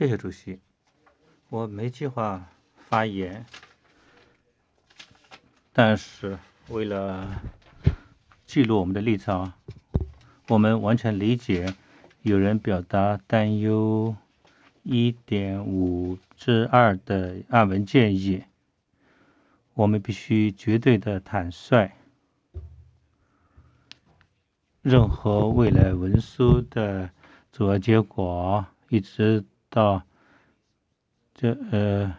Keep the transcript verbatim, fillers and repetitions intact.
谢谢主席。我没计划发言，但是为了记录我们的立场，我们完全理解有人表达担忧 一点五 之二的案文建议。我们必须绝对的坦率，任何未来文书的主要结果，一直到这呃